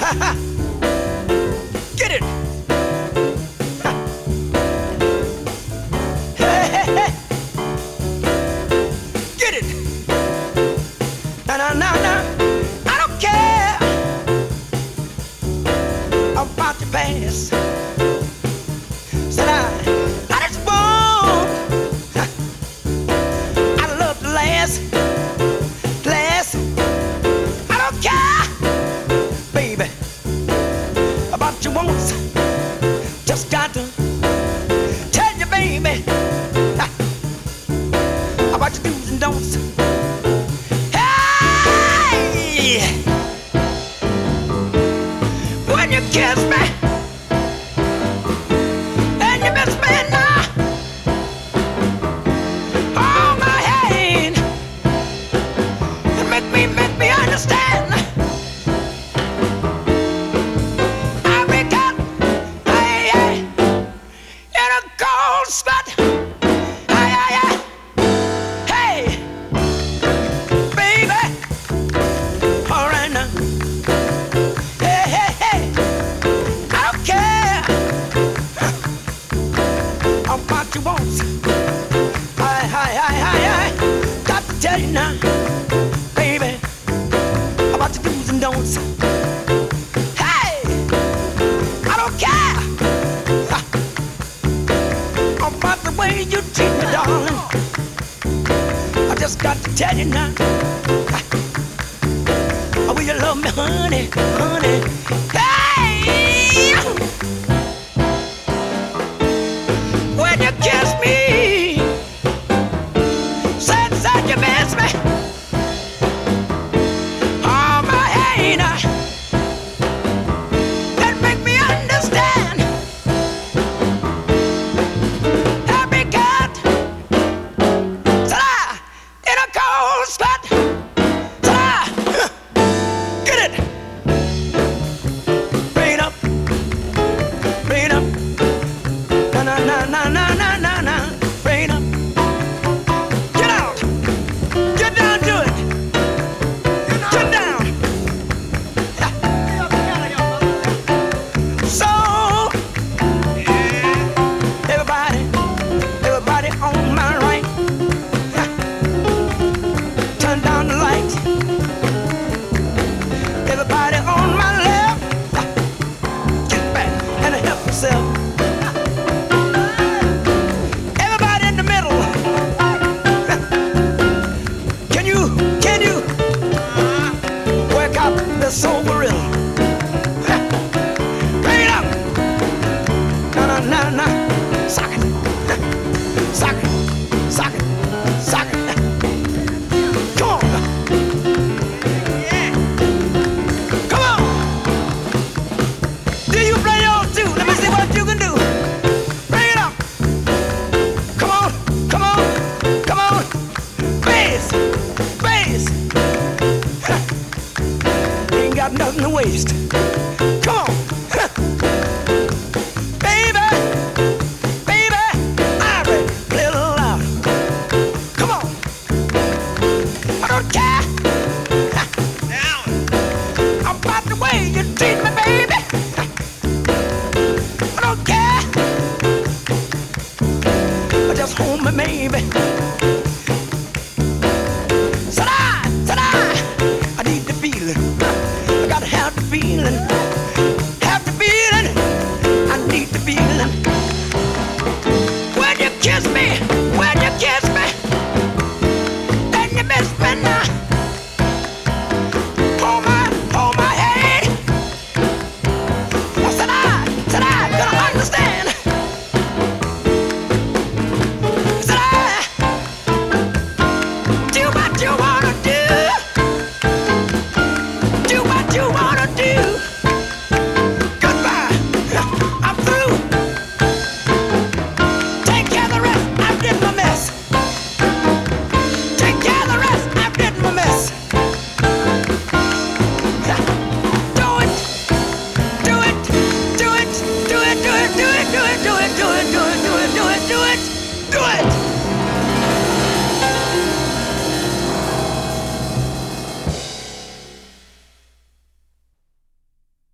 Get it. Hey, hey, hey. Get it. Na na na na. I don't care about your past. Said I just want. I love the last. I don't care, baby, about your wants. Just got to tell you, baby, about your do's and don'ts. Hey, when you kiss me and you miss me now, hold my hand and make me understand. I wake up, hey, hey, in a cold sweat. Hey, hey, hey, hey, baby, all right now. Hey, hey, hey, I don't care about your wants. Hey, hey, hey, hey, hey, got to tell you now, baby, about your do's and don'ts. Hey, I don't care about the way you treat me, darling. I just got to tell you now. Will you love me, honey, honey? Hey, when you kiss me, said you miss me. Oh, my hand, that make me understand. Every cat, ta-da, in a cold spot, ta-da, get it. Bring it up, na na na na na na na na, bring it up. Get out, get down to it, get down. So, everybody on my right, turn down the lights. Everybody on my left, get back and help yourself. Everybody in the middle, can you work out the soul for real? Bring it up. Na na na na. Sock it. Sock it. Sock it. Sock it. Come on. Come on. Do you play yours too? Let me see what you can do. Bring it up. Come on. Come on. Come on. Bass. Bass. Ain't got nothing to waste. Come on. Baby, baby, Irie, play a little louder. Come on. I don't care about the way you treat me, baby. I don't care. Just hold me, maybe. I need the feeling. I gotta have the feeling.